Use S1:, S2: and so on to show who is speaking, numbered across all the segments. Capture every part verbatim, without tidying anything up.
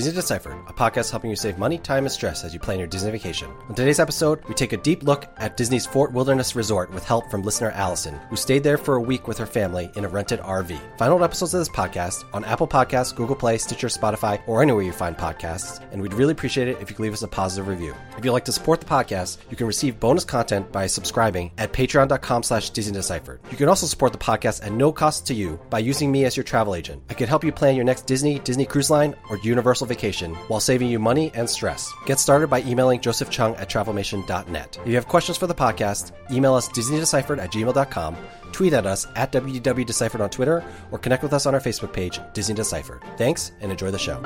S1: Disney Deciphered, a podcast helping you save money, time, and stress as you plan your Disney vacation. On today's episode, we take a deep look at Disney's Fort Wilderness Resort with help from listener Allison, who stayed there for a week with her family in a rented R V. Find old episodes of this podcast on Apple Podcasts, Google Play, Stitcher, Spotify, or anywhere you find podcasts, and we'd really appreciate it if you could leave us a positive review. If you'd like to support the podcast, you can receive bonus content by subscribing at patreon.com slash Disney Deciphered. You can also support the podcast at no cost to you by using me as your travel agent. I can help you plan your next Disney, Disney Cruise Line, or Universal vacation while saving you money and stress. Get started by emailing Joseph Chung at travelmation dot net. If you have questions for the podcast, email us disneydeciphered at gmail dot com, tweet at us at W D W Deciphered on Twitter, or connect with us on our Facebook page, Disney Deciphered. Thanks, and enjoy the show.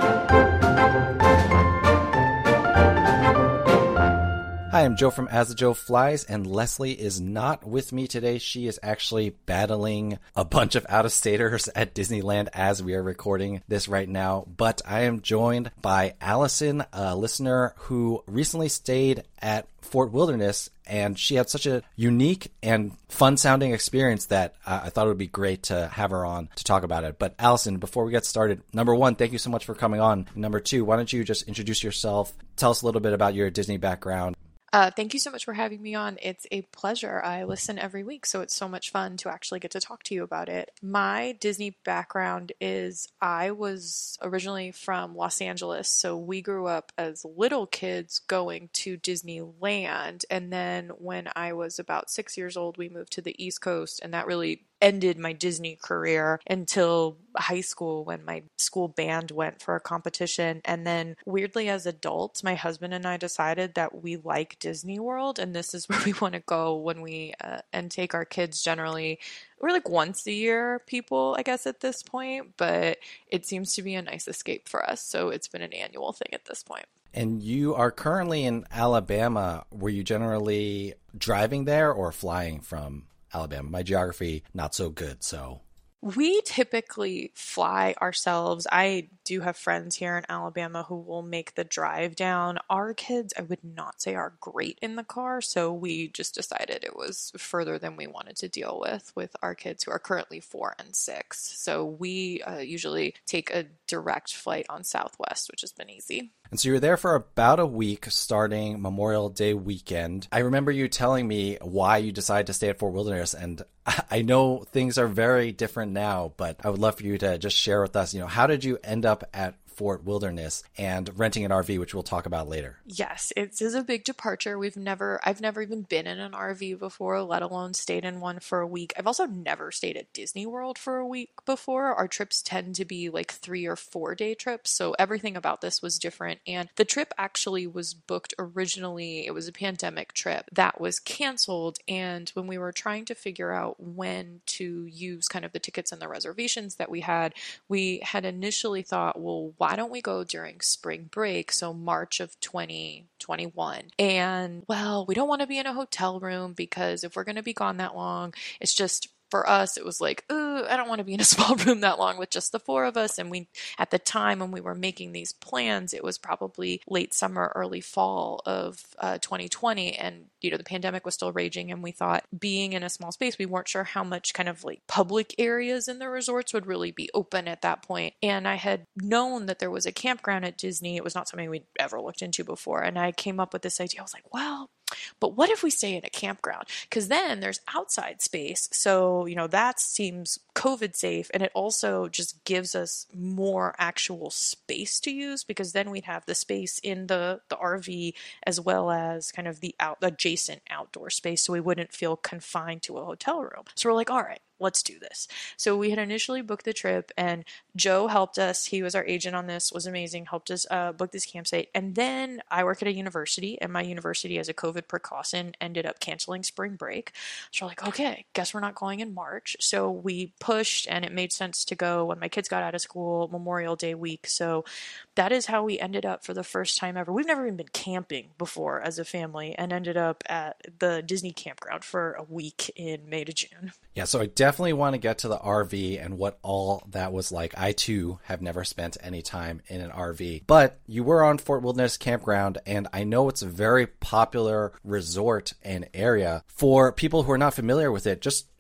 S1: Hi, I'm Joe from As the Joe Flies, and Leslie is not with me today. She is actually battling a bunch of out-of-staters at Disneyland as we are recording this right now. But I am joined by Allison, a listener who recently stayed at Fort Wilderness, and she had such a unique and fun-sounding experience that uh, I thought it would be great to have her on to talk about it. But Allison, before we get started, number one, thank you so much for coming on. Number two, why don't you just introduce yourself, tell us a little bit about your Disney background.
S2: Uh, thank you so much for having me on. It's a pleasure. I listen every week, so it's so much fun to actually get to talk to you about it. My Disney background is I was originally from Los Angeles, so we grew up as little kids going to Disneyland, and then when I was about six years old, we moved to the East Coast, and that really ended my Disney career until high school when my school band went for a competition. And then weirdly, as adults, my husband and I decided that we like Disney World, and this is where we want to go when we uh, and take our kids. Generally, we're like once a year people, I guess, at this point, but it seems to be a nice escape for us. So it's been an annual thing at this point.
S1: And you are currently in Alabama. Were you generally driving there or flying from Alabama? My geography, not so good, so.
S2: We typically fly ourselves. I do have friends here in Alabama who will make the drive down. Our kids, I would not say, are great in the car, so we just decided it was further than we wanted to deal with with our kids who are currently four and six. So we uh, usually take a direct flight on Southwest, which has been easy.
S1: And so you were there for about a week starting Memorial Day weekend. I remember you telling me why you decided to stay at Fort Wilderness, and I know things are very different now, but I would love for you to just share with us, you know, how did you end up at Fort Wilderness and renting an R V, which we'll talk about later?
S2: Yes, it is a big departure. We've never, I've never even been in an R V before, let alone stayed in one for a week. I've also never stayed at Disney World for a week before. Our trips tend to be like three or four day trips, so everything about this was different. And the trip actually was booked originally. It was a pandemic trip that was canceled. And when we were trying to figure out when to use kind of the tickets and the reservations that we had, we had initially thought, well, why don't we go during spring break? So March of twenty twenty-one. And well, we don't want to be in a hotel room because if we're going to be gone that long, it's just, for us, it was like, ooh, I don't want to be in a small room that long with just the four of us. And we, at the time when we were making these plans, it was probably late summer, early fall of uh, twenty twenty. And, you know, the pandemic was still raging. And we thought being in a small space, we weren't sure how much kind of like public areas in the resorts would really be open at that point. And I had known that there was a campground at Disney. It was not something we'd ever looked into before. And I came up with this idea. I was like, well, but what if we stay in a campground? Because then there's outside space. So, you know, that seems COVID safe. And it also just gives us more actual space to use, because then we'd have the space in the, the R V as well as kind of the out, adjacent outdoor space. So we wouldn't feel confined to a hotel room. So we're like, all right, let's do this. So we had initially booked the trip, and Joe helped us. He was our agent on this, was amazing, helped us uh, book this campsite. And then I work at a university, and my university, as a COVID precaution, ended up canceling spring break. So we're like, okay, guess we're not going in March. So we pushed, and it made sense to go when my kids got out of school, Memorial Day week. So that is how we ended up for the first time ever. We've never even been camping before as a family, and ended up at the Disney campground for a week in May to June.
S1: Yeah, so I definitely want to get to the R V and what all that was like. I, too, have never spent any time in an R V. But you were on Fort Wilderness Campground, and I know it's a very popular resort and area. For people who are not familiar with it, just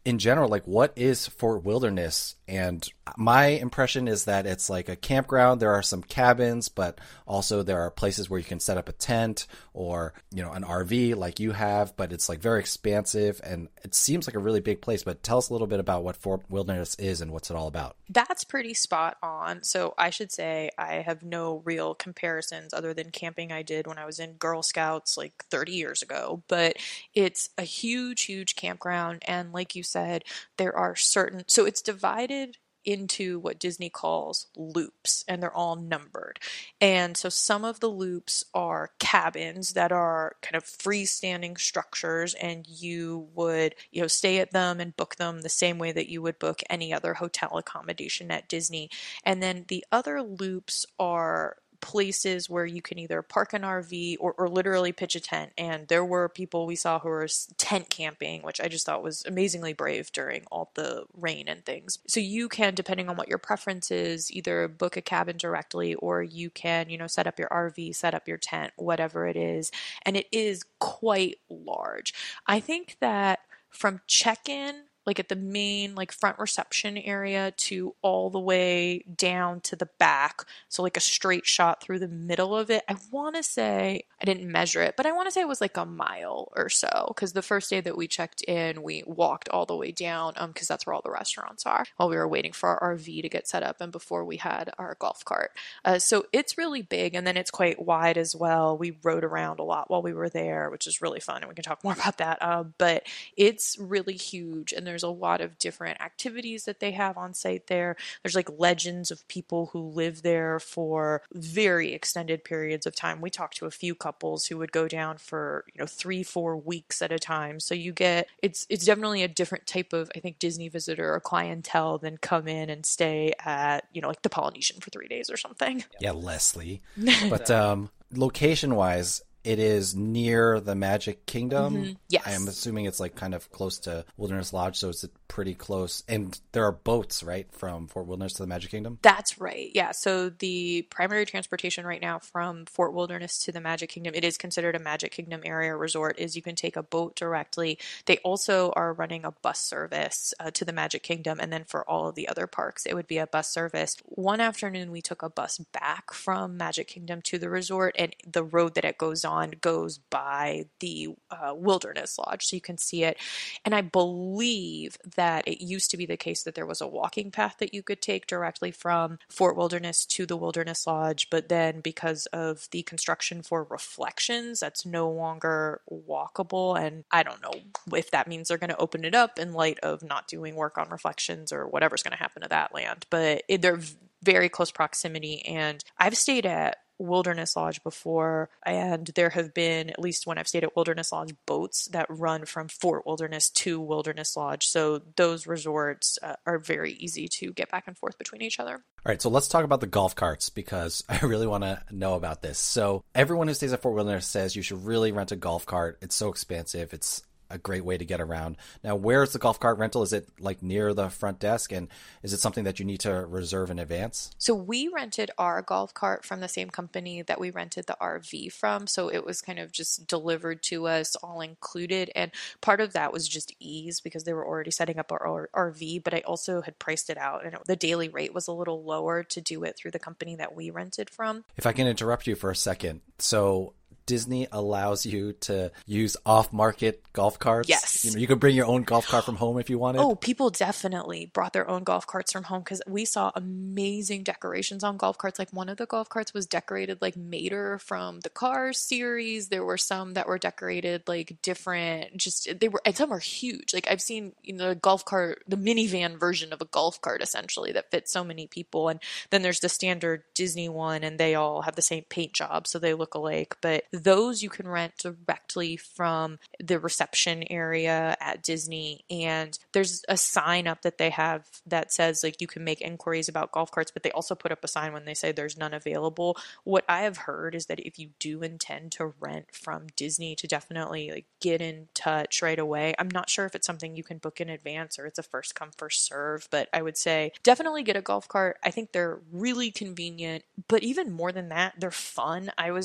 S1: in general, like what is Fort Wilderness? And my impression is that it's like a campground. There are some cabins, but also there are places where you can set up a tent or, you know, an R V like you have, but it's like very expansive and it seems like a really big place. But tell us a little bit about what Fort Wilderness is and what's it all about.
S2: That's pretty spot on. So I should say I have no real comparisons other than camping I did when I was in Girl Scouts like thirty years ago. But it's a huge, huge campground. And like you said, there are certain, so it's divided into what Disney calls loops, and they're all numbered. And so some of the loops are cabins that are kind of freestanding structures, and you would, you know, stay at them and book them the same way that you would book any other hotel accommodation at Disney. And then the other loops are places where you can either park an R V or, or literally pitch a tent. And there were people we saw who were tent camping, which I just thought was amazingly brave during all the rain and things. So you can, depending on what your preference is, either book a cabin directly or you can, you know, set up your R V, set up your tent, whatever it is. And it is quite large. I think that from check-in, like at the main like front reception area to all the way down to the back, so like a straight shot through the middle of it, I want to say, I didn't measure it, but I want to say it was like a mile or so, because the first day that we checked in, we walked all the way down um because that's where all the restaurants are, while we were waiting for our R V to get set up and before we had our golf cart. Uh, so it's really big, and then it's quite wide as well. We rode around a lot while we were there, which is really fun, and we can talk more about that. Uh, but it's really huge, and there's There's a lot of different activities that they have on site there. There's like legends of people who live there for very extended periods of time. We talked to a few couples who would go down for, you know, three, four weeks at a time. So you get, it's it's definitely a different type of, I think, Disney visitor or clientele than come in and stay at, you know, like the Polynesian for three days or something.
S1: Yeah, Leslie. But um, location-wise, it is near the Magic Kingdom.
S2: Mm-hmm. Yes.
S1: I'm assuming it's like kind of close to Wilderness Lodge, so it's pretty close. And there are boats, right, from Fort Wilderness to the Magic Kingdom?
S2: That's right. Yeah. So the primary transportation right now from Fort Wilderness to the Magic Kingdom, it is considered a Magic Kingdom area resort, is you can take a boat directly. They also are running a bus service uh, to the Magic Kingdom. And then for all of the other parks, it would be a bus service. One afternoon, we took a bus back from Magic Kingdom to the resort, and the road that it goes on goes by the uh, Wilderness Lodge, so you can see it. And I believe that it used to be the case that there was a walking path that you could take directly from Fort Wilderness to the Wilderness Lodge, but then because of the construction for Reflections, that's no longer walkable. And I don't know if that means they're going to open it up in light of not doing work on Reflections or whatever's going to happen to that land, but it, they're very close proximity. And I've stayed at Wilderness Lodge before, and there have been, at least when I've stayed at Wilderness Lodge, boats that run from Fort Wilderness to Wilderness Lodge. So those resorts uh, are very easy to get back and forth between each other.
S1: All right, so let's talk about the golf carts, because I really want to know about this. So everyone who stays at Fort Wilderness says you should really rent a golf cart. It's so expansive. It's a great way to get around. Now, where's the golf cart rental? Is it like near the front desk? And is it something that you need to reserve in advance?
S2: So we rented our golf cart from the same company that we rented the R V from. So it was kind of just delivered to us, all included. And part of that was just ease because they were already setting up our R V, but I also had priced it out, and it, the daily rate was a little lower to do it through the company that we rented from.
S1: If I can interrupt you for a second. So Disney allows you to use off-market golf carts.
S2: Yes.
S1: You know, you could bring your own golf cart from home if you wanted.
S2: Oh, people definitely brought their own golf carts from home, because we saw amazing decorations on golf carts. Like one of the golf carts was decorated like Mater from the Cars series. There were some that were decorated like different, just they were, and some are huge. Like I've seen, you know, the golf cart, the minivan version of a golf cart essentially that fits so many people. And then there's the standard Disney one, and they all have the same paint job, so they look alike. But those you can rent directly from the reception area at Disney. And there's a sign up that they have that says like you can make inquiries about golf carts, but they also put up a sign when they say there's none available. What I have heard is that if you do intend to rent from Disney, to definitely like get in touch right away. I'm not sure if it's something you can book in advance or it's a first come first serve, but I would say definitely get a golf cart. I think they're really convenient, but even more than that, they're fun. I was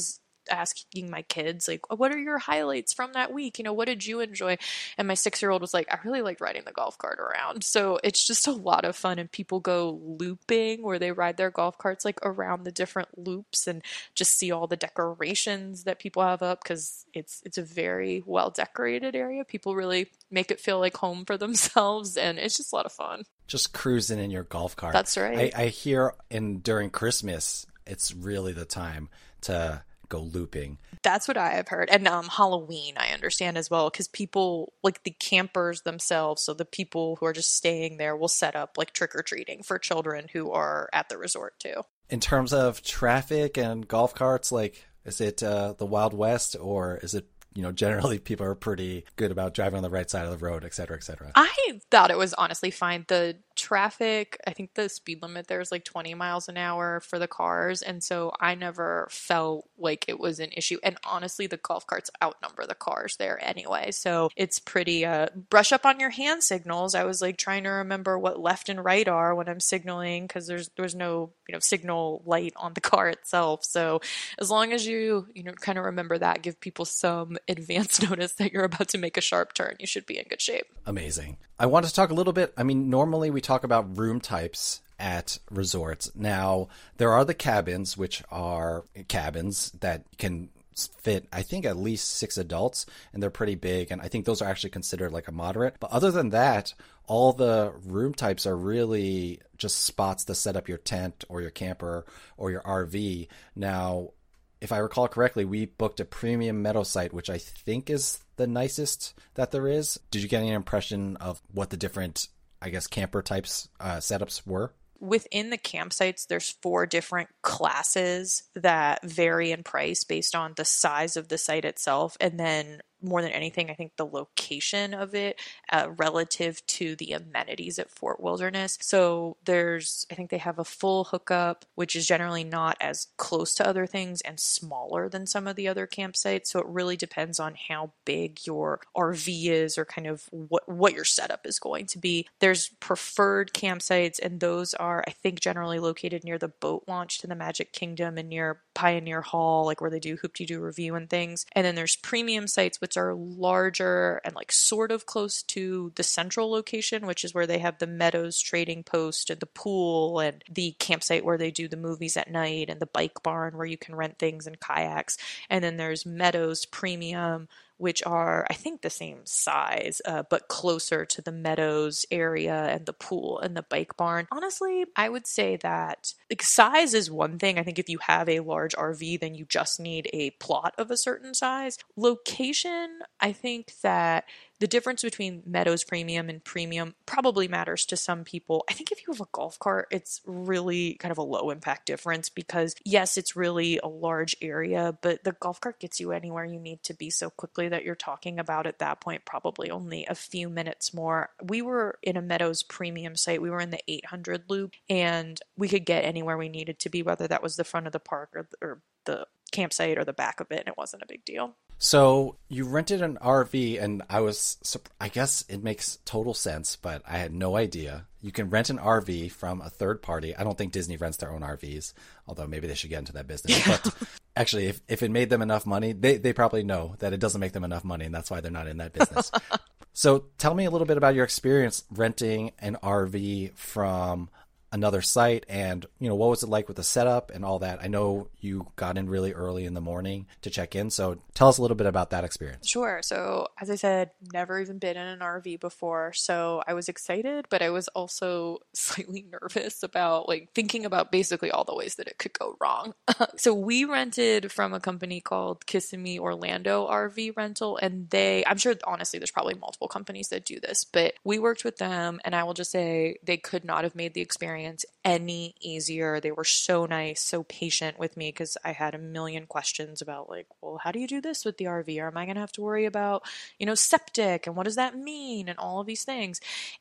S2: asking my kids, like, what are your highlights from that week? You know, what did you enjoy? And my six-year-old was like, I really liked riding the golf cart around. So it's just a lot of fun, and people go looping where they ride their golf carts like around the different loops and just see all the decorations that people have up, because it's it's a very well decorated area. People really make it feel like home for themselves, and it's just a lot of fun.
S1: Just cruising in your golf cart.
S2: That's right.
S1: I, I hear in during Christmas, it's really the time to go looping.
S2: That's what I have heard. And um, Halloween, I understand as well, because people, like the campers themselves, so the people who are just staying there will set up like trick-or-treating for children who are at the resort too.
S1: In terms of traffic and golf carts, like, is it uh, the Wild West, or is it, you know, generally people are pretty good about driving on the right side of the road, et cetera, et cetera?
S2: I thought it was honestly fine. The traffic, I think the speed limit there is like twenty miles an hour for the cars. And so I never felt like it was an issue. And honestly, the golf carts outnumber the cars there anyway. So it's pretty, uh, brush up on your hand signals. I was like trying to remember what left and right are when I'm signaling, because there's, there's no, you know, signal light on the car itself. So as long as you, you know, kind of remember that, give people some advance notice that you're about to make a sharp turn, you should be in good shape.
S1: Amazing. I want to talk a little bit. I mean, normally we talk about room types at resorts. Now, there are the cabins, which are cabins that can fit, I think, at least six adults, and they're pretty big. And I think those are actually considered like a moderate. But other than that, all the room types are really just spots to set up your tent or your camper or your R V. Now, if I recall correctly, we booked a premium meadow site, which I think is the nicest that there is. Did you get any impression of what the different, I guess, camper types uh, setups were?
S2: Within the campsites, there's four different classes that vary in price based on the size of the site itself. And then more than anything, I think the location of it uh, relative to the amenities at Fort Wilderness. So there's, I think they have a full hookup, which is generally not as close to other things and smaller than some of the other campsites. So it really depends on how big your R V is, or kind of what, what your setup is going to be. There's preferred campsites, and those are, I think, generally located near the boat launch to the Magic Kingdom and near Pioneer Hall, like where they do Hoop-Dee-Doo Review and things. And then there's premium sites, which are larger and like sort of close to the central location, which is where they have the Meadows Trading Post and the pool and the campsite where they do the movies at night, and the bike barn where you can rent things and kayaks. And then there's Meadows Premium, which are, I think, the same size, uh, but closer to the Meadows area and the pool and the bike barn. Honestly, I would say that like, size is one thing. I think if you have a large R V, then you just need a plot of a certain size. Location, I think that the difference between Meadows Premium and Premium probably matters to some people. I think if you have a golf cart, it's really kind of a low impact difference, because yes, it's really a large area, but the golf cart gets you anywhere you need to be so quickly that you're talking about at that point probably only a few minutes more. We were in a Meadows Premium site. We were in the eight hundred loop, and we could get anywhere we needed to be, whether that was the front of the park or, or the campsite or the back of it, and it wasn't a big deal.
S1: So you rented an R V, and I was, I guess it makes total sense, but I had no idea. You can rent an R V from a third party. I don't think Disney rents their own R Vs, although maybe they should get into that business.
S2: Yeah.
S1: But actually, if, if it made them enough money, they, they probably know that it doesn't make them enough money, and that's why they're not in that business. So tell me a little bit about your experience renting an R V from another site, and you know, what was it like with the setup and all that? I know you got in really early in the morning to check in, so tell us a little bit about that experience.
S2: Sure. So as I said, never even been in an R V before, so I was excited, but I was also slightly nervous about like thinking about basically all the ways that it could go wrong. So we rented from a company called Kissimmee Orlando R V Rental, and they, I'm sure honestly there's probably multiple companies that do this, but we worked with them, and I will just say they could not have made the experience any easier. They were so nice, so patient with me, because I had a million questions about like, well, how do you do this with the R V? Or am I going to have to worry about, you know, septic, and what does that mean, and all of these things.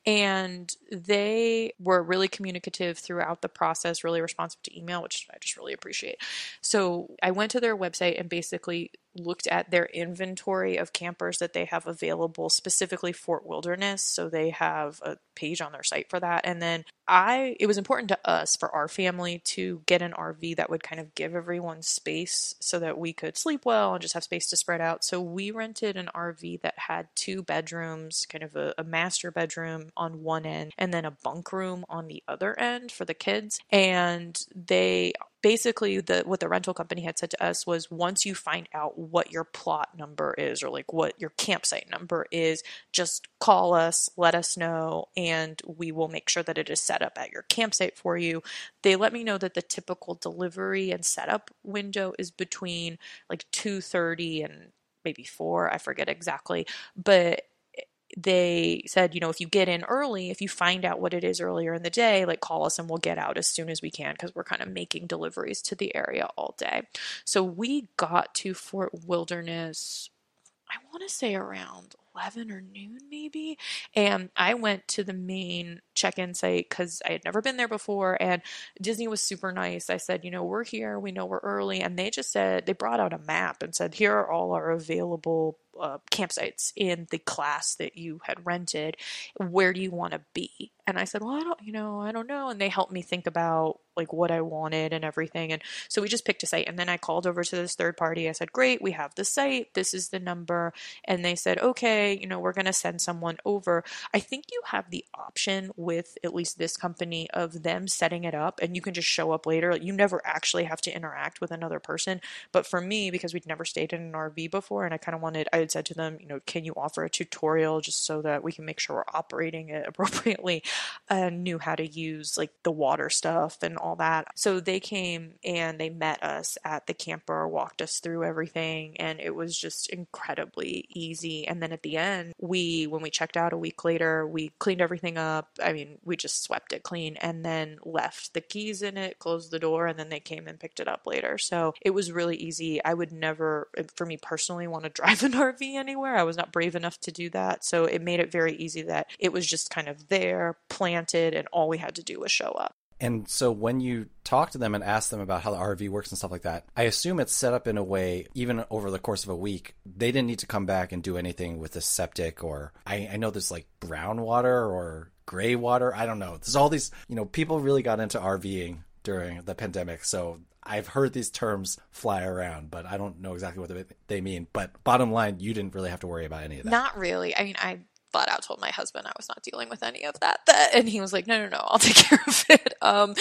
S2: And they were really communicative throughout the process, really responsive to email, which I just really appreciate. So I went to their website and basically looked at their inventory of campers that they have available, specifically Fort Wilderness. So they have a page on their site for that. And then I, it was important to us for our family to get an R V that would kind of give everyone space so that we could sleep well and just have space to spread out. So we rented an R V that had two bedrooms, kind of a, a master bedroom on one end and then a bunk room on the other end for the kids. And they basically, the what the rental company had said to us was, once you find out what your plot number is, or like what your campsite number is, just call us, let us know, and we will make sure that it is set up at your campsite for you. They let me know that the typical delivery and setup window is between like two thirty and maybe four, I forget exactly, but they said, you know, if you get in early, if you find out what it is earlier in the day, like call us and we'll get out as soon as we can, because we're kind of making deliveries to the area all day. So we got to Fort Wilderness, I want to say around eleven or noon maybe. And I went to the main check-in site because I had never been there before, and Disney was super nice. I said, you know, we're here, we know we're early, and they just said, they brought out a map and said, here are all our available uh, campsites in the class that you had rented. Where do you want to be? And I said, well, I don't, you know, I don't know. And they helped me think about like what I wanted and everything. And so we just picked a site, and then I called over to this third party. I said, great, we have the site. This is the number. And they said, okay, you know, we're going to send someone over. I think you have the option with at least this company of them setting it up, and you can just show up later. You never actually have to interact with another person. But for me, because we'd never stayed in an R V before, and I kind of wanted, I had said to them, you know, can you offer a tutorial just so that we can make sure we're operating it appropriately? And knew how to use like the water stuff and all that. So they came and they met us at the camper, walked us through everything, and it was just incredibly easy. And then at the end, we, when we checked out a week later, we cleaned everything up. I mean, we just swept it clean and then left the keys in it, closed the door, and then they came and picked it up later. So it was really easy. I would never, for me personally, want to drive an R V anywhere. I was not brave enough to do that. So it made it very easy that it was just kind of there, planted, and all we had to do was show up.
S1: And so when you talk to them and ask them about how the R V works and stuff like that, I assume it's set up in a way, even over the course of a week, they didn't need to come back and do anything with the septic, or I, I know there's like brown water or gray water. I don't know. There's all these, you know, people really got into RVing during the pandemic. So I've heard these terms fly around, but I don't know exactly what they mean. But bottom line, you didn't really have to worry about any of that.
S2: Not really. I mean, I flat out told my husband I was not dealing with any of that, that and he was like, no, no, no, I'll take care of it. Um,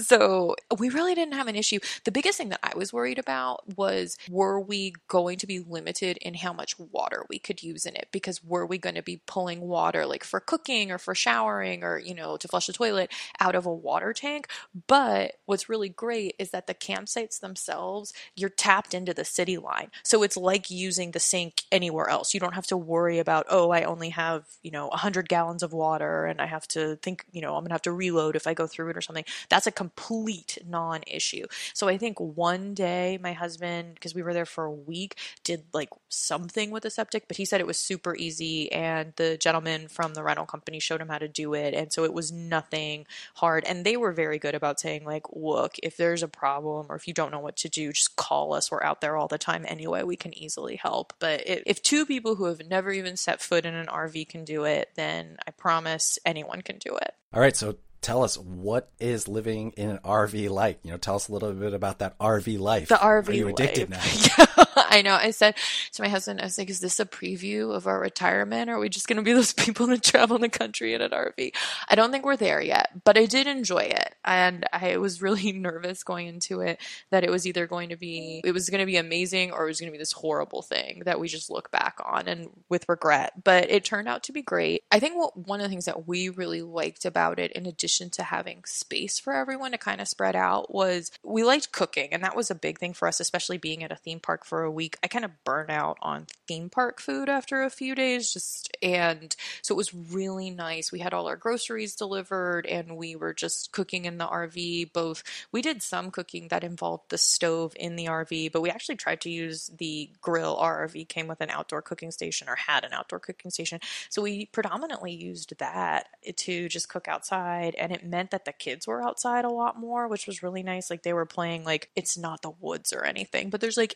S2: so we really didn't have an issue. The biggest thing that I was worried about was, were we going to be limited in how much water we could use in it? Because were we going to be pulling water like for cooking or for showering or, you know, to flush the toilet out of a water tank? But what's really great is that the campsites themselves, you're tapped into the city line. So it's like using the sink anywhere else. You don't have to worry about, oh, I only have, you know, one hundred gallons of water and I have to think, you know, I'm going to have to reload if I go through it or something. That's a complete non-issue. So I think one day my husband, because we were there for a week, did like something with the septic, but he said it was super easy, and the gentleman from the rental company showed him how to do it. And so it was nothing hard. And they were very good about saying like, look, if there's a problem or if you don't know what to do, just call us. We're out there all the time anyway. We can easily help. But if, if two people who have never even set foot in an R V can do it, then I promise anyone can do it.
S1: All right. So tell us, what is living in an R V like? You know, tell us a little bit about that R V life.
S2: The R V
S1: life. Are you addicted
S2: life.
S1: now?
S2: Yeah, I know. I said to my husband, I was like, is this a preview of our retirement? Or are we just going to be those people that travel the country in an R V? I don't think we're there yet, but I did enjoy it. And I was really nervous going into it that it was either going to be, it was going to be amazing, or it was going to be this horrible thing that we just look back on and with regret. But it turned out to be great. I think what, one of the things that we really liked about it, in addition to having space for everyone to kind of spread out, was we liked cooking. And that was a big thing for us, especially being at a theme park for a week. I kind of burn out on theme park food after a few days, just, and so it was really nice. We had all our groceries delivered and we were just cooking in the R V. Both, we did some cooking that involved the stove in the R V, but we actually tried to use the grill. Our R V came with an outdoor cooking station, or had an outdoor cooking station. So we predominantly used that to just cook outside, and it meant that the kids were outside a lot more, which was really nice. Like they were playing, like, it's not the woods or anything, but there's like a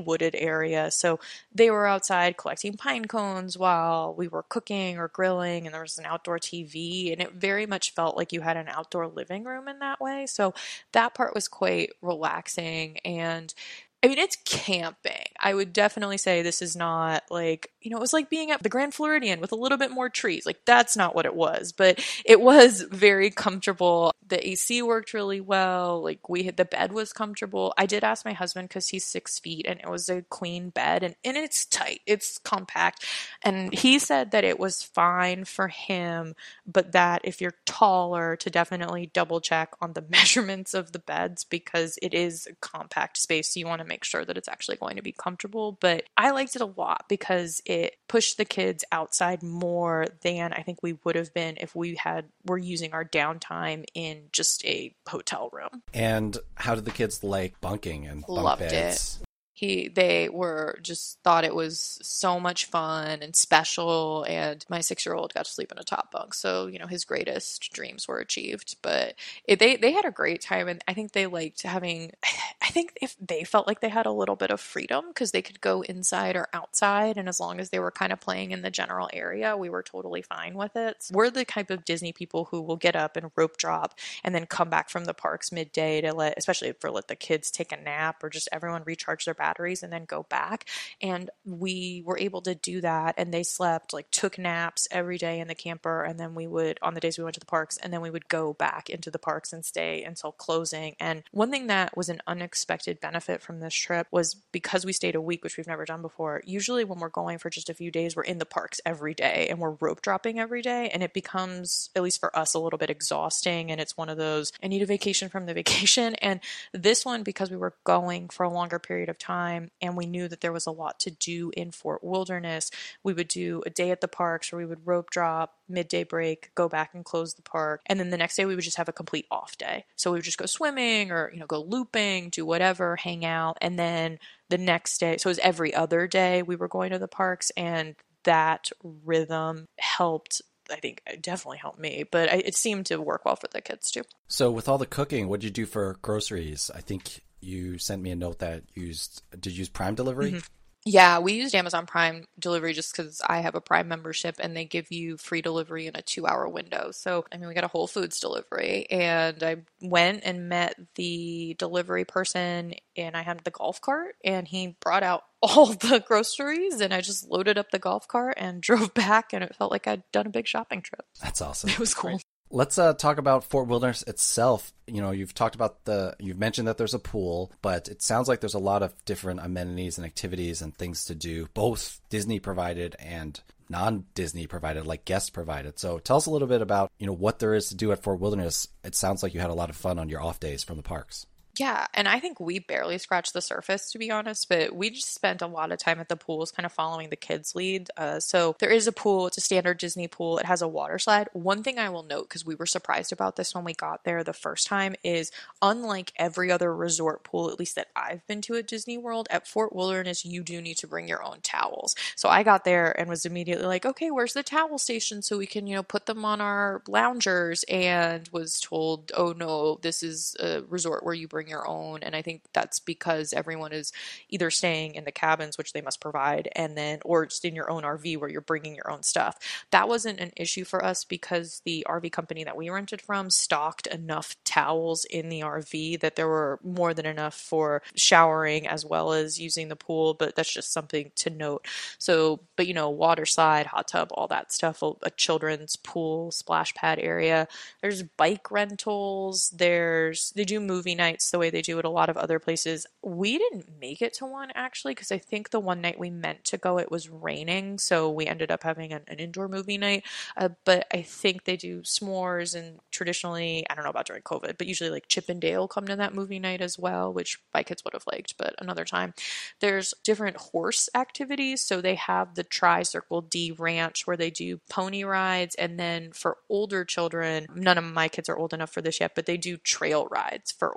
S2: wooded area. So they were outside collecting pine cones while we were cooking or grilling, and there was an outdoor T V, and it very much felt like you had an outdoor living room in that way. So that part was quite relaxing. And I mean, it's camping. I would definitely say this is not like, you know, it was like being at the Grand Floridian with a little bit more trees. Like, that's not what it was, but it was very comfortable. The A C worked really well. Like, we had, the bed was comfortable. I did ask my husband because he's six feet and it was a queen bed, and, and it's tight, it's compact. And he said that it was fine for him, but that if you're taller, to definitely double check on the measurements of the beds, because it is a compact space. So you want to make sure that it's actually going to be comfortable. But I liked it a lot because it pushed the kids outside more than I think we would have been if we had were using our downtime in just a hotel room.
S1: And how did the kids like bunking and bunk
S2: Loved
S1: beds?
S2: it. He, they were just thought it was so much fun and special, and my six-year-old got to sleep in a top bunk, so you know his greatest dreams were achieved. But it, they they had a great time, and I think they liked having. I think if they felt like they had a little bit of freedom because they could go inside or outside, and as long as they were kind of playing in the general area, we were totally fine with it. We're the type of Disney people who will get up and rope drop and then come back from the parks midday to let, especially for let the kids take a nap or just everyone recharge their batteries. batteries and then go back. And we were able to do that. And they slept, like took naps every day in the camper. And then we would, on the days we went to the parks, and then we would go back into the parks and stay until closing. And one thing that was an unexpected benefit from this trip was because we stayed a week, which we've never done before. Usually when we're going for just a few days, we're in the parks every day and we're rope dropping every day. And it becomes, at least for us, a little bit exhausting. And it's one of those, I need a vacation from the vacation. And this one, because we were going for a longer period of time, and we knew that there was a lot to do in Fort Wilderness, we would do a day at the parks where we would rope drop, midday break, go back and close the park. And then the next day we would just have a complete off day. So we would just go swimming or, you know, go looping, do whatever, hang out. And then the next day, so it was every other day we were going to the parks, and that rhythm helped. I think it definitely helped me, but I, it seemed to work well for the kids too.
S1: So with all the cooking, what did you do for groceries? I think you sent me a note that used, did you use Prime delivery?
S2: Mm-hmm. Yeah, we used Amazon Prime delivery just because I have a Prime membership and they give you free delivery in a two hour window. So, I mean, we got a Whole Foods delivery, and I went and met the delivery person, and I had the golf cart, and he brought out all the groceries, and I just loaded up the golf cart and drove back, and it felt like I'd done a big shopping trip.
S1: That's awesome.
S2: It was cool.
S1: Great. Let's uh, talk about Fort Wilderness itself. You know, you've talked about the, you've mentioned that there's a pool, but it sounds like there's a lot of different amenities and activities and things to do, both Disney provided and non-Disney provided, like guest provided. So tell us a little bit about, you know, what there is to do at Fort Wilderness. It sounds like you had a lot of fun on your off days from the parks.
S2: Yeah, and I think we barely scratched the surface, to be honest, but we just spent a lot of time at the pools kind of following the kids' lead. Uh, so there is a pool. It's a standard Disney pool. It has a water slide. One thing I will note, because we were surprised about this when we got there the first time, is unlike every other resort pool, at least that I've been to at Disney World, at Fort Wilderness, you do need to bring your own towels. So I got there and was immediately like, okay, where's the towel station so we can, you know, put them on our loungers, and was told, oh no, this is a resort where you bring your own. And I think that's because everyone is either staying in the cabins, which they must provide, and then, or just in your own R V where you're bringing your own stuff. That wasn't an issue for us because the R V company that we rented from stocked enough towels in the R V that there were more than enough for showering as well as using the pool. But that's just something to note. So, but you know, water slide, hot tub, all that stuff, a children's pool, splash pad area. There's bike rentals. There's, they do movie nights the way they do at a lot of other places. We didn't make it to one actually, because I think the one night we meant to go, it was raining. So we ended up having an, an indoor movie night. Uh, but I think they do s'mores, and traditionally, I don't know about during COVID, but usually like Chip and Dale come to that movie night as well, which my kids would have liked, but another time. There's different horse activities. So they have the Tri-Circle D Ranch where they do pony rides. And then for older children, none of my kids are old enough for this yet, but they do trail rides for older kids.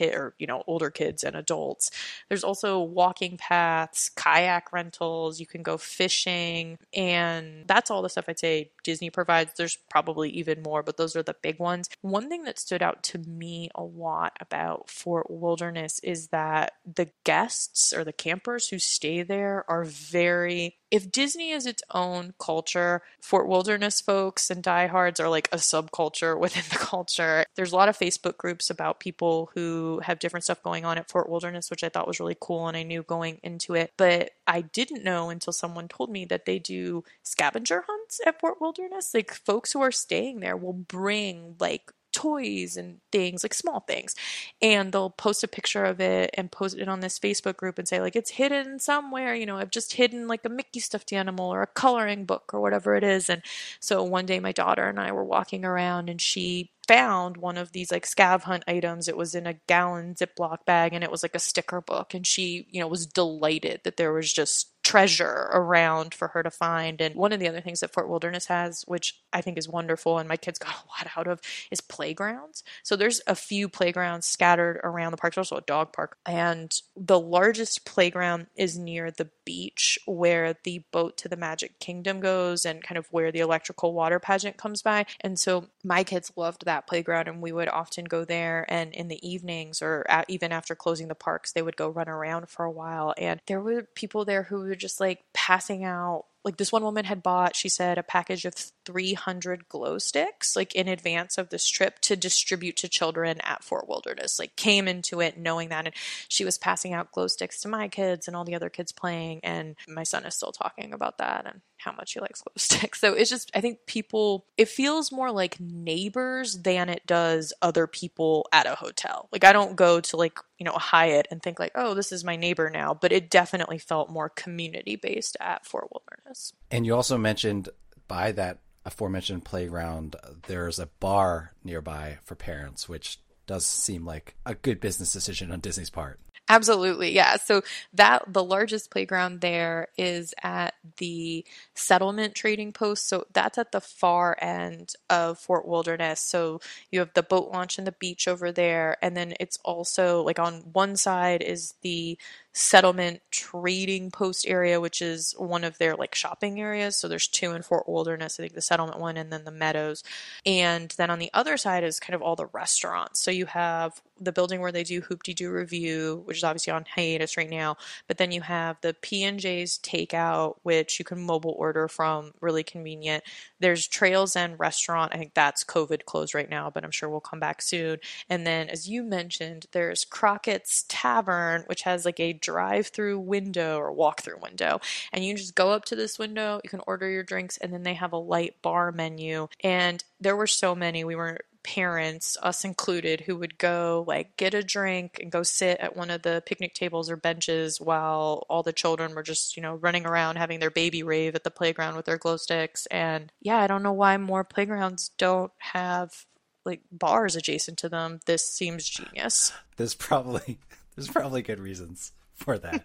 S2: kid or, you know, older kids and adults. There's also walking paths, kayak rentals, you can go fishing, and that's all the stuff I'd say Disney provides. There's probably even more, but those are the big ones. One thing that stood out to me a lot about Fort Wilderness is that the guests or the campers who stay there are very, if Disney is its own culture, Fort Wilderness folks and diehards are like a subculture within the culture. There's a lot of Facebook groups about people who have different stuff going on at Fort Wilderness, which I thought was really cool, and I knew going into it. But I didn't know until someone told me that they do scavenger hunts at Fort Wilderness. Like, folks who are staying there will bring like toys and things, like small things, and they'll post a picture of it and post it on this Facebook group and say like, it's hidden somewhere, you know, I've just hidden like a Mickey stuffed animal or a coloring book or whatever it is. And so one day my daughter and I were walking around and she found one of these like scav hunt items. It was in a gallon Ziploc bag and it was like a sticker book, and she, you know, was delighted that there was just treasure around for her to find. And one of the other things that Fort Wilderness has, which I think is wonderful and my kids got a lot out of, is playgrounds. So there's a few playgrounds scattered around the park. There's also a dog park, and the largest playground is near the beach where the boat to the Magic Kingdom goes and kind of where the electrical water pageant comes by. And so my kids loved that playground, and we would often go there, and in the evenings or at, even after closing the parks, they would go run around for a while. And there were people there who were just like passing out. Like, this one woman had bought, she said, a package of three hundred glow sticks, like in advance of this trip to distribute to children at Fort Wilderness, like came into it knowing that. And she was passing out glow sticks to my kids and all the other kids playing. And my son is still talking about that and how much he likes glow sticks. So it's just, I think people, it feels more like neighbors than it does other people at a hotel. Like, I don't go to like, you know, a Hyatt and think like, oh, this is my neighbor now, but it definitely felt more community based at Fort Wilderness.
S1: And you also mentioned by that aforementioned playground, there's a bar nearby for parents, which does seem like a good business decision on Disney's part.
S2: Absolutely. Yeah. So that the largest playground there is at the Settlement Trading Post. So that's at the far end of Fort Wilderness. So you have the boat launch and the beach over there. And then it's also like on one side is the Settlement Trading Post area, which is one of their like shopping areas. So there's two in Fort Wilderness, I think the Settlement one and then the Meadows. And then on the other side is kind of all the restaurants. So you have the building where they do Hoop-Dee-Doo Review, which is obviously on hiatus right now. But then you have the P and J's Takeout, which you can mobile order from, really convenient. There's Trails End Restaurant. I think that's COVID closed right now, but I'm sure we'll come back soon. And then, as you mentioned, there's Crockett's Tavern, which has like a drive-through window or walk-through window. And you can just go up to this window, you can order your drinks, and then they have a light bar menu. And there were so many. We were parents, us included, who would go like get a drink and go sit at one of the picnic tables or benches while all the children were just, you know, running around having their baby rave at the playground with their glow sticks. And yeah, I don't know why more playgrounds don't have like bars adjacent to them. This seems genius.
S1: There's probably there's probably good reasons for that.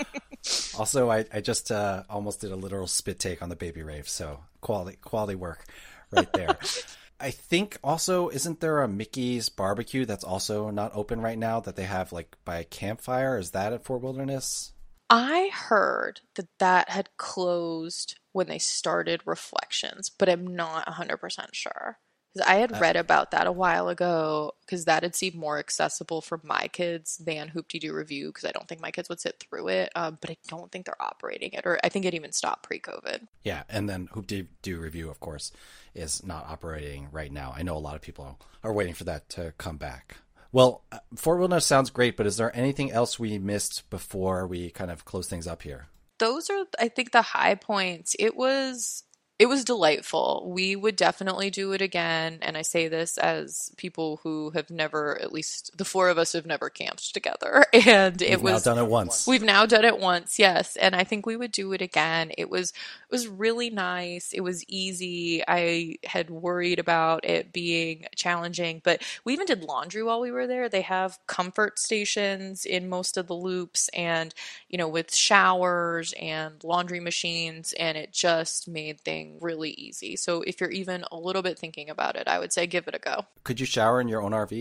S1: Also, I, I just uh, almost did a literal spit take on the baby rave, so quality quality work right there. I think also, isn't there a Mickey's Barbecue that's also not open right now that they have like by a campfire? Is that at Fort Wilderness?
S2: I heard that that had closed when they started Reflections, but I'm not one hundred percent sure. Because I had read about that a while ago, because that had seemed more accessible for my kids than Hoop-Dee-Doo Review, because I don't think my kids would sit through it. Um, but I don't think they're operating it, or I think it even stopped pre-COVID.
S1: Yeah, and then Hoop-Dee-Doo Review, of course, is not operating right now. I know a lot of people are waiting for that to come back. Well, Fort Wilderness sounds great, but is there anything else we missed before we kind of close things up here?
S2: Those are, I think, the high points. It was... It was delightful. We would definitely do it again. And I say this as people who have never, at least the four of us have never camped together. And it
S1: We've
S2: was
S1: now done it once.
S2: We've now done it once. Yes. And I think we would do it again. It was, it was really nice. It was easy. I had worried about it being challenging, but we even did laundry while we were there. They have comfort stations in most of the loops and, you know, with showers and laundry machines, and it just made things really easy. So if you're even a little bit thinking about it, I would say give it a go.
S1: Could you shower in your own R V?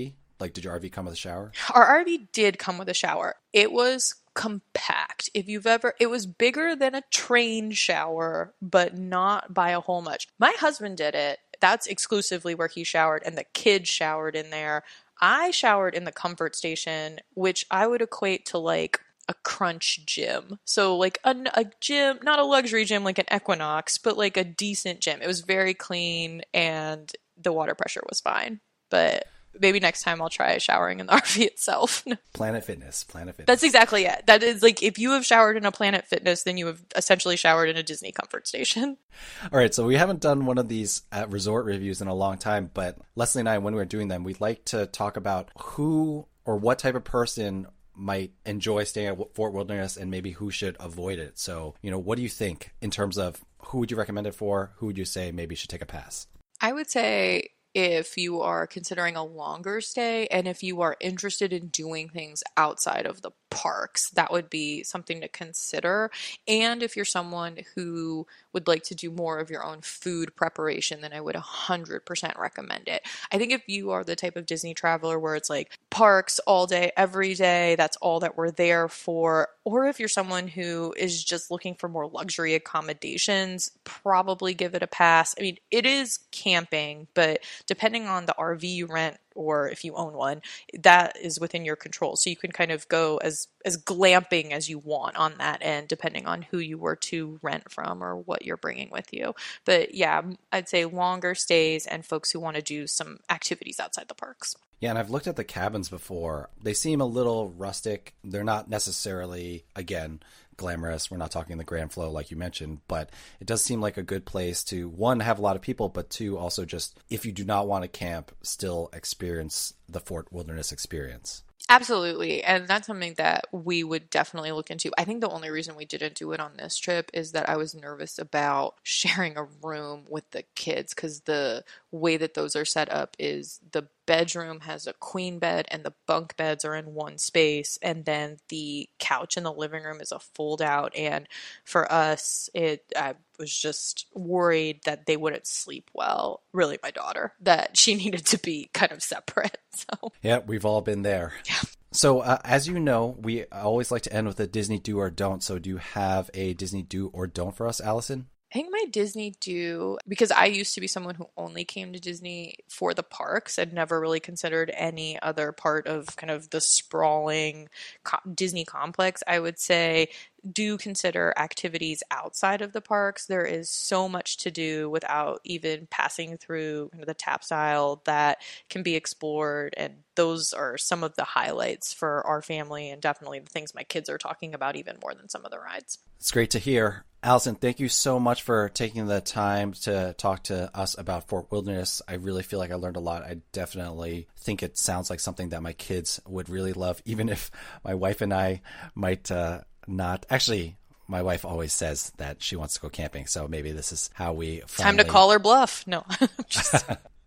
S1: Like, did your R V come with a shower?
S2: Our R V did come with a shower. It was compact. If you've ever, it was bigger than a train shower, but not by a whole much. My husband did it. That's exclusively where he showered, and the kids showered in there. I showered in the comfort station, which I would equate to like a Crunch gym. So like a, a gym, not a luxury gym like an Equinox, but like a decent gym. It was very clean and the water pressure was fine. But maybe next time I'll try showering in the R V itself.
S1: Planet Fitness, Planet Fitness.
S2: That's exactly it. That is like, if you have showered in a Planet Fitness, then you have essentially showered in a Disney comfort station.
S1: All right, so we haven't done one of these uh, resort reviews in a long time, but Leslie and I, when we were doing them, we'd like to talk about who or what type of person might enjoy staying at Fort Wilderness and maybe who should avoid it. So, you know, what do you think in terms of who would you recommend it for? Who would you say maybe should take a pass?
S2: I would say if you are considering a longer stay and if you are interested in doing things outside of the parks, that would be something to consider. And if you're someone who would like to do more of your own food preparation, then I would one hundred percent recommend it. I think if you are the type of Disney traveler where it's like parks all day, every day, that's all that we're there for, or if you're someone who is just looking for more luxury accommodations, probably give it a pass. I mean, it is camping, but depending on the R V you rent, or if you own one, that is within your control. So you can kind of go as as glamping as you want on that end, depending on who you were to rent from or what you're bringing with you. But yeah, I'd say longer stays and folks who want to do some activities outside the parks.
S1: Yeah, and I've looked at the cabins before. They seem a little rustic. They're not necessarily, again, glamorous. We're not talking the Grand Flow like you mentioned, but it does seem like a good place to, one, have a lot of people, but two, also just, if you do not want to camp, still experience the Fort Wilderness experience.
S2: Absolutely. And that's something that we would definitely look into. I think the only reason we didn't do it on this trip is that I was nervous about sharing a room with the kids, because the way that those are set up is the bedroom has a queen bed and the bunk beds are in one space, and then the couch in the living room is a fold out. And for us, it I was just worried that they wouldn't sleep well. Really, my daughter, that she needed to be kind of separate. So
S1: yeah, we've all been there.
S2: Yeah.
S1: So uh, as you know, we always like to end with a Disney do or don't. So do you have a Disney do or don't for us, Allison?
S2: I think my Disney do, because I used to be someone who only came to Disney for the parks. I'd never really considered any other part of kind of the sprawling co- Disney complex. I would say do consider activities outside of the parks. There is so much to do without even passing through kind of the tap style that can be explored. And those are some of the highlights for our family, and definitely the things my kids are talking about even more than some of the rides.
S1: It's great to hear. Allison, thank you so much for taking the time to talk to us about Fort Wilderness. I really feel like I learned a lot. I definitely think it sounds like something that my kids would really love, even if my wife and I might uh, not. Actually, my wife always says that she wants to go camping, so maybe this is how we finally...
S2: Time to call her bluff. No. Just...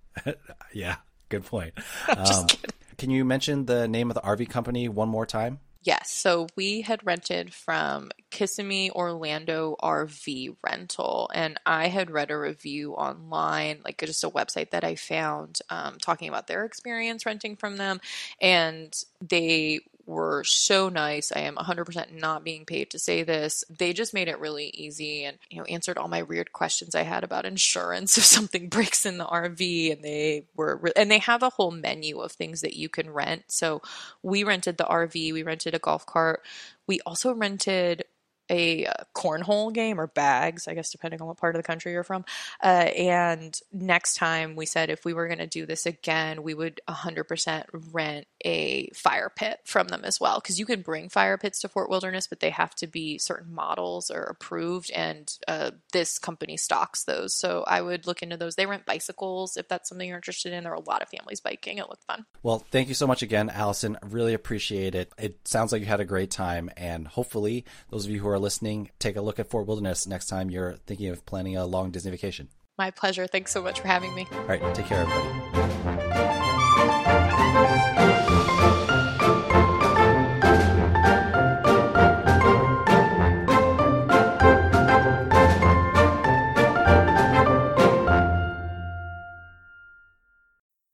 S1: Yeah, good point.
S2: Just
S1: um,
S2: kidding.
S1: Can you mention the name of the R V company one more time?
S2: Yes, so we had rented from Kissimmee Orlando R V Rental, and I had read a review online, like just a website that I found, um, talking about their experience renting from them, and they were so nice. I am one hundred percent not being paid to say this. They just made it really easy and, you know, answered all my weird questions I had about insurance if something breaks in the R V, and they were, re- and they have a whole menu of things that you can rent. So we rented the R V, we rented a golf cart. We also rented a cornhole game, or bags, I guess, depending on what part of the country you're from. Uh, and next time we said if we were going to do this again, we would one hundred percent rent a fire pit from them as well. Because you can bring fire pits to Fort Wilderness, but they have to be certain models or approved. And uh, this company stocks those. So I would look into those. They rent bicycles if that's something you're interested in. There are a lot of families biking. It looked fun.
S1: Well, thank you so much again, Allison. I really appreciate it. It sounds like you had a great time. And hopefully those of you who are listening, take a look at Fort Wilderness next time you're thinking of planning a long Disney vacation.
S2: My pleasure. Thanks so much for having me.
S1: All right. Take care, everybody.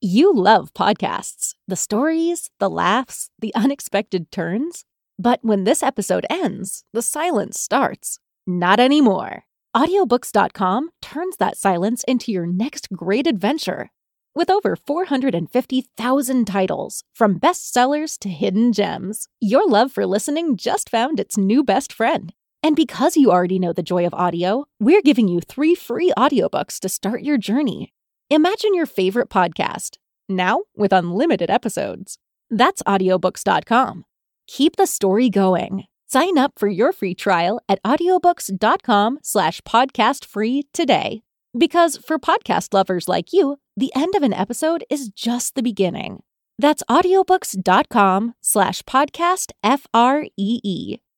S3: You love podcasts, the stories, the laughs, the unexpected turns. But when this episode ends, the silence starts. Not anymore. Audiobooks dot com turns that silence into your next great adventure. With over four hundred fifty thousand titles, from bestsellers to hidden gems, your love for listening just found its new best friend. And because you already know the joy of audio, we're giving you three free audiobooks to start your journey. Imagine your favorite podcast, now with unlimited episodes. That's audiobooks dot com. Keep the story going. Sign up for your free trial at audiobooks dot com slash podcast free today. Because for podcast lovers like you, the end of an episode is just the beginning. That's audiobooks dot com slash podcast F R E E.